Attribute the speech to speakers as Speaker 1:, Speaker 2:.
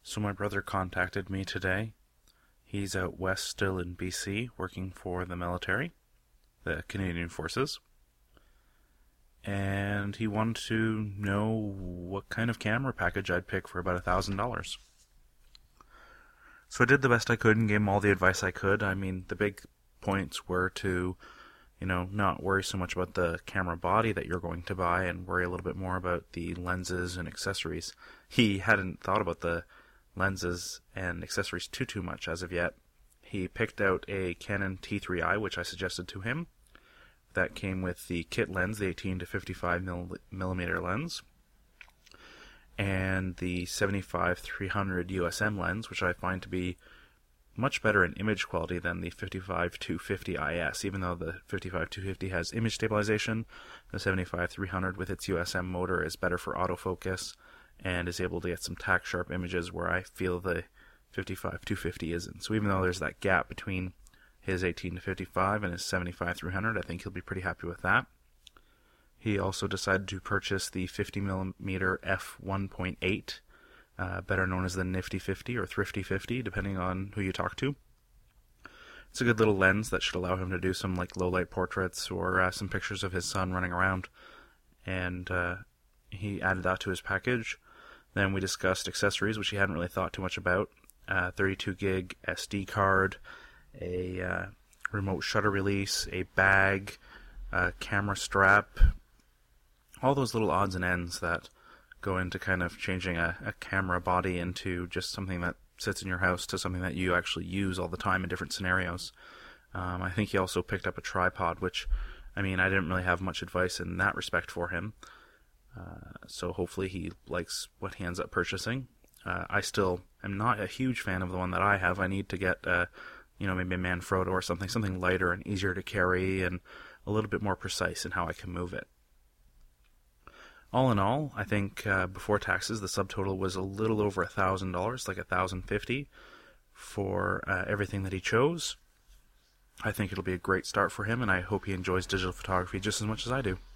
Speaker 1: So my brother contacted me today. He's out west still in BC, working for the military, the Canadian Forces. And he wanted to know what kind of camera package I'd pick for about $1,000. So I did the best I could and gave him all the advice I could. I mean, the big points were to, not worry so much about the camera body that you're going to buy and worry a little bit more about the lenses and accessories. He hadn't thought about the lenses and accessories too much as of yet. He picked out a Canon T3i, which I suggested to him. That came with the kit lens, the 18 to 55 millimeter lens, and the 75-300 USM lens, which I find to be much better in image quality than the 55-250 IS. Even though the 55-250 has image stabilization, the 75-300 with its USM motor is better for autofocus and is able to get some tack sharp images where I feel the 55-250 isn't. So even though there's that gap between his 18 to 55 and his 75-300, I think he'll be pretty happy with that. He also decided to purchase the 50mm f1.8, better known as the Nifty 50 or Thrifty 50, depending on who you talk to. It's a good little lens that should allow him to do some low light portraits or some pictures of his son running around. And he added that to his package. Then we discussed accessories, which he hadn't really thought too much about. 32 gig SD card, a remote shutter release, a bag, a camera strap, all those little odds and ends that go into kind of changing a camera body into just something that sits in your house to something that you actually use all the time in different scenarios. I think he also picked up a tripod, which, I didn't really have much advice in that respect for him. So hopefully he likes what he ends up purchasing. I still am not a huge fan of the one that I have. I need to get, maybe a Manfrotto or something lighter and easier to carry and a little bit more precise in how I can move it. All in all, I think before taxes, the subtotal was a little over $1,000, like $1,050 for everything that he chose. I think it'll be a great start for him, and I hope he enjoys digital photography just as much as I do.